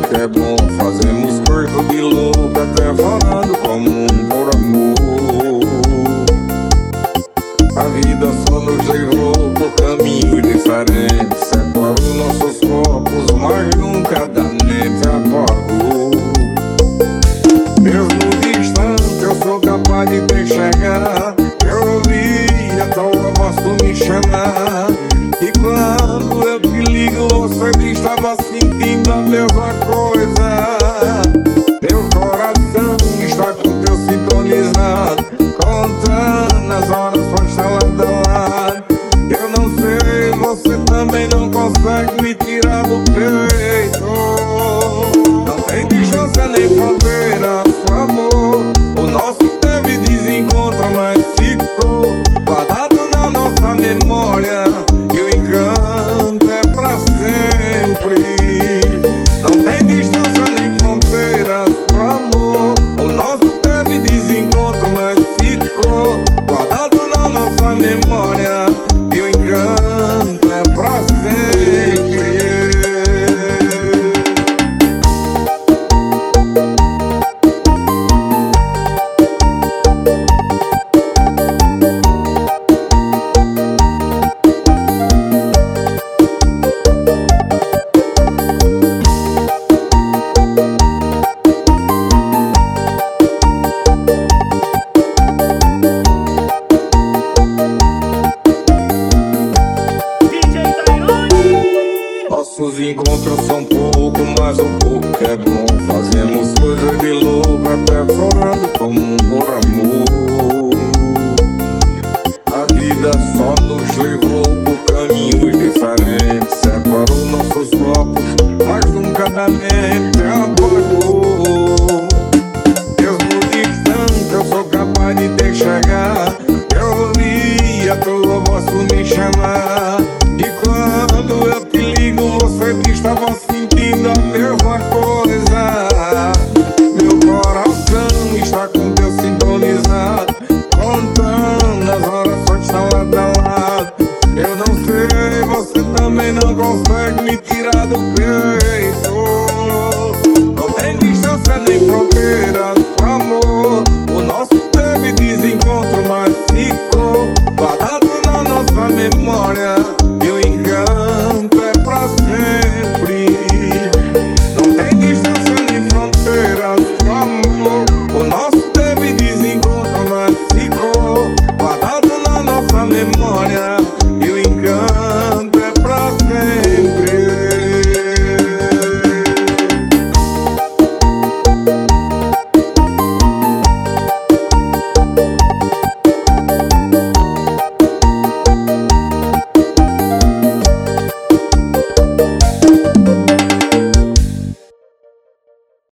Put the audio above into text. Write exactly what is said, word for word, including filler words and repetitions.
pouco é bom. Fazemos coisa de louco, até falando comum por amor. A vida só nos levou por caminhos diferentes, separou nossos corpos, mas nunca da mente apagou. Mesmo distante eu sou capaz de te enxergar, eu ouvi a tua voz tu me chamar. E quando eu te ligo você estava sentindo a mesma coisa. Meu coração está com teu sintonizado, contando as horas pra estar lado a lado. Eu não sei, você também não consegue me tirar do peito. Não tem distância nem fronteira, seu amor. O nosso teve desencontro, mas ficou guardado na nossa memória. E o encanto é pra sempre. Não tem distância nem fronteira, seu amor. O nosso teve desencontro, mas ficou guardado na nossa memória. E o encanto é pra sempre. Nossos encontros são pouco, mas um pouco que é bom. Fazemos coisas de louco, até falando comum por amor. A vida só nos levou por caminhos diferentes, separou nossos corpos, mas nunca da mente apagou. Mesmo distante eu sou capaz de te enxergar, eu ouvi a tua voz tu me chamar. E quando eu te ligo você estava sentindo a mesma coisa. Meu coração está com teu sintonizado, contando as horas só está lado a lado. Eu não sei, você também não consegue me tirar do peito. Não tem distância nem fronteira, amor. O nosso teve desencontro, mas ficou guardado na nossa memória.